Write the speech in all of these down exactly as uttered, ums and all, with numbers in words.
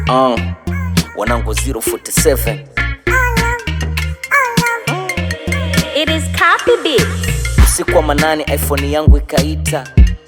Uh, wanangu zero forty seven. It is copy beats. Usiku wa manane iPhone yangu ikaita.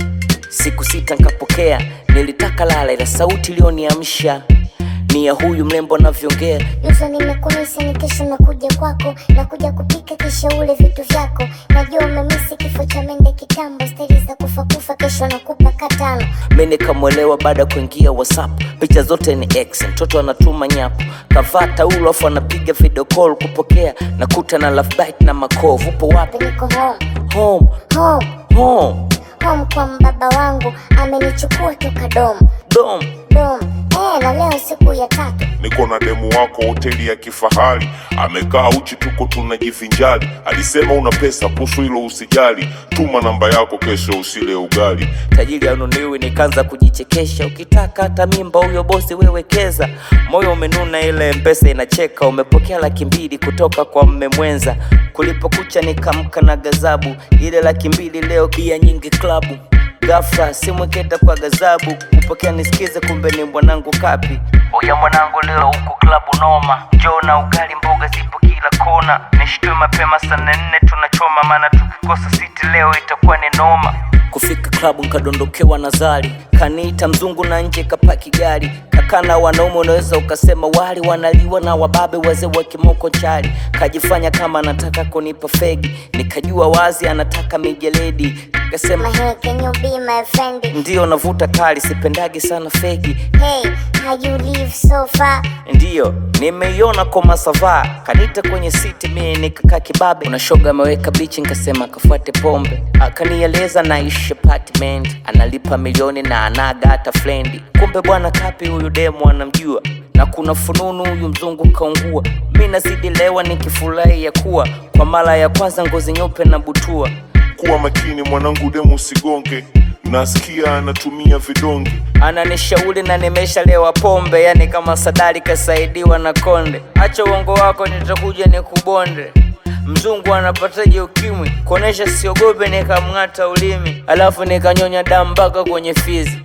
Siku sita nikapokea. Nilitaka lala ila sauti ilioniamsha ni ya huyu mlembo anavyongea. Yuzo nimekumisi ni kesho nakuja kwako, nakuja kupika kisha ule vitu vyako. Najua umemisi kifo cha mende kitambo, steli za kufa kufa kesho nakupa katano. Mimi nikamwelewa baada kuingia WhatsApp. Picha zote ni ex, mtoto anatuma nyapo. Kavaa taulo afu anapiga video call kupokea. Nakuta na love bite na makovu. Upo wapi? Niko home. Home. Home. Home. Home kwa mbaba wangu, amenichukua toka dom. Dom. Dom. Eh, na leo siku ya tatu. Niko na demu wako hoteli ya kifahari, amekaa uchi tuko tunajivinjari. Alisema una pesa kuhusu hilo usijali, tuma namba yako kesho usile ugali. Tajiri anuniwi nikaanza kujichekesha. Ukitaka hata mimba huyo bosi wewe keza. Moyo umenuna ile mpesa inacheka. Umepokea laki mbili kutoka kwa mme mwenza. Kulipokucha nikamka na gazabu. Ile laki mbili leo bia nyingi klabu. Ghafla simu ikenda kwa gazabu. Kupokea nisikize kumbe ni mwanangu Kapi. Oya mwanangu leo huku klabu noma. Njoo na ugali mboga zipo kila kona. Nishtue mapema saa nne tunachoma maana tukikosa siti leo itakuwa ni noma. Kufika klabu nkadondokewa na Zari. Kaniita mzungu na nje kapaki gari. Kakana wanaume unaweza ukasema wali wanaliwa na wababe wazee wa kimoko chali. Kajifanya kama anataka kunipa fegi. Nikajua wazi anataka mijeledi. Kasema My hey, can you be my friend? ndio navuta kali sipendagi sana fegi. Hey, how you live so far? Ndio, nimeiona kwa masava. Kanita kwenye city mimi nikakaa kibabe. Una shoga ameweka bichi nikasema kafuate pombe. Akanieleza naishi apartment. Analipa milioni na anaga hata friend. Kumbe bwana Kapi huyu demo anamjua. Na kuna fununu huyu mzungu kaungua. Mimi nazidi lewa nikifurahi ya kuwa kwa mara ya kwanza ngozi nyeupe na butua. Kuwa makini mwanangu demu usigonge, nasikia anatumia vidonge. Ananishauri na nimeshalewa pombe. Yani kama Sadari kasaidiwa na konde. Acha uongo wako nitakuja nikubonde. Mzungu anapataje ukimwi? Kuonesha siogope nikamng'ata ulimi. Alafu nikanyonya damu mpaka kwenye fizi.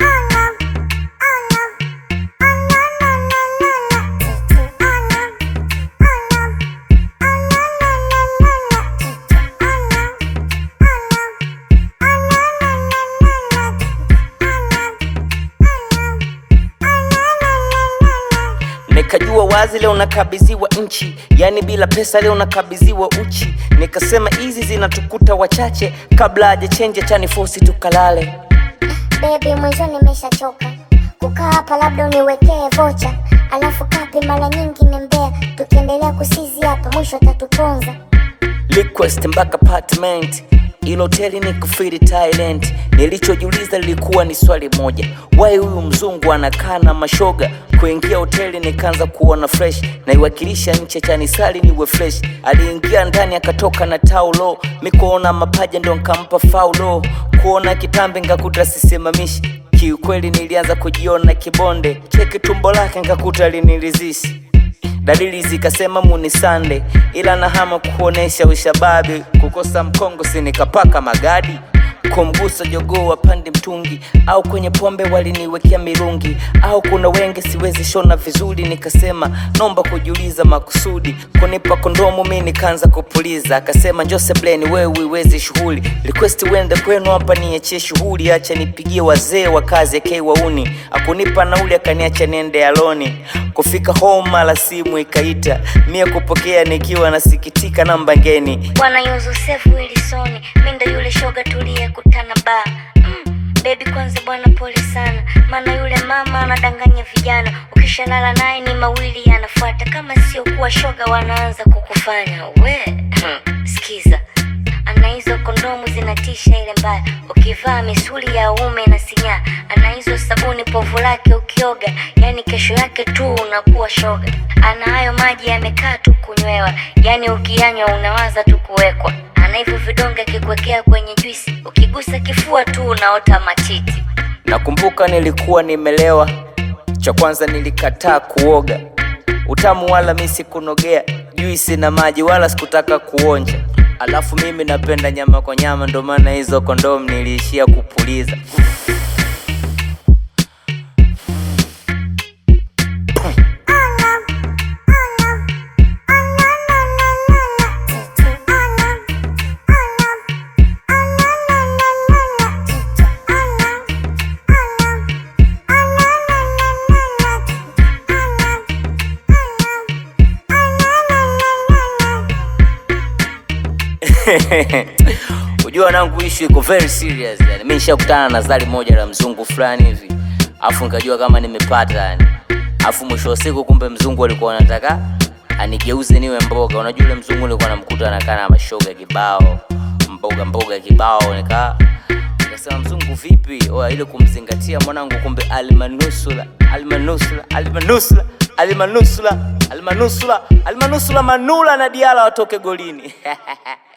Nikajua wazi leo nakabidhiwa nchi. Yani bila pesa leo nakabidhiwa uchi. Nikasema hizi zinatukuta wachache. Kabla hajachenja chani force tukalale. Baby mwanzo nimeshachoka kukaa hapa, labda uniwekee vocha. Alafu Kapi mara nyingi ni mbea, tukiendelea kusizi hapa mwisho tatuponza. Request mpaka apartment. Ilo hoteli ni kufiri Thailand. Nilichojiuliza lilikuwa ni swali moja. Why huyu mzungu anakaa na mashoga? Kuingia hoteli nikaanza kuona fresh. Na iwakilisha nchi cha nisali niwe fresh. Aliingia ndani akatoka na taulo. Mikuona mapaja ndo nkampa faulo. Kuona kitambi ngakuta sisimamishi. Kiukweli nilianza kujiona kibonde. Cheki tumbo lake ngakuta linilizisi. Dalili zikasema muni Sunday. Ila nahama kuonesha ushababi. Kukosa mkongo sinikapaka magadi. Kumgusa jogoo wapande mtungi. Au kwenye pombe waliniwekea mirungi. Au kuna wenge siwezi shona vizuri. Nikasema nomba kujiuliza makusudi. Kunipa kondomu mimi nikaanza kupuliza. Akasema Jose Bleni wewe uwezi shughuli. Request wende kwenu hapa niachie shughuli. Acha nipigie wazee wa kazi ya K wauni. Akunipa nauli akaniacha niende aloni. Kufika home mala simu ikaita. Mie kupokea nikiwa nasikitika namba ngeni. Bwana Yusuf Wilson, mimi ndo yule shoga tulia kutana ba. Mm, baby kwanza bwana pole sana. Maana yule mama anadanganya vijana. Ukishalala naye ni mawili yanafuata. Kama sio kuwa shoga wanaanza kukufanya. We, sikiza. Ana hizo kondomu zinatisha ile mbaya. Ukivaa misuli ya uume na sinya. Ana hizo sabuni povu lake ukioga. Yani kesho yake tu unakuwa shoga. Ana hayo maji yamekaa tu kunywewa. Yani ukiyanywa unawaza tu kuwekwa. Ana hivyo vidonge kikwekea kwenye juisi. Ukigusa kifua tu unaota matiti. Nakumbuka nilikuwa nimelewa. Cha kwanza nilikataa kuoga. Utamu wala mimi sikunogea. Juisi na maji wala sikutaka kuonja. Alafu mimi napenda nyama kwa nyama. Ndo maana hizo kondomu niliishia kupuliza. Unajua wanangu issue iko very serious yani. Mimi nishakutana na zali moja la mzungu fulani hivi. Afu nikajua kama nimepata yani. Afu mwisho wa siku kumbe mzungu alikuwa anataka anigeuze niwe mboga. Unajua yule mzungu alikuwa anamkuta anakaa na mashoga kibao, mboga mboga kibao, nika nikasema mzungu vipi? Oa ile kumzingatia mwanangu kumbe almanusula, almanusula, almanusula, almanusula, almanusula, almanusula Manula na Diala watoke golini.